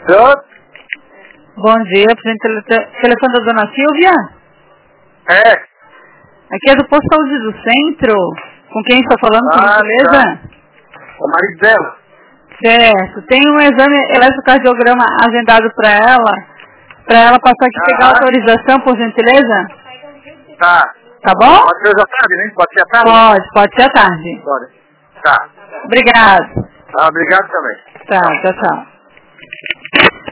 Pronto? Bom dia, telefone da dona Silvia? É. Aqui é do Posto Saúde do Centro. Com quem está falando, por gentileza? Tá. O marido dela. Certo. Tem um exame eletrocardiograma agendado para ela passar aqui pegar autorização, por gentileza? Tá. Tá bom? Pode ser hoje à tarde, né? Pode ser à tarde? Pode ser à tarde. Pode. Tá. Obrigado. Obrigado também. Tá, tchau.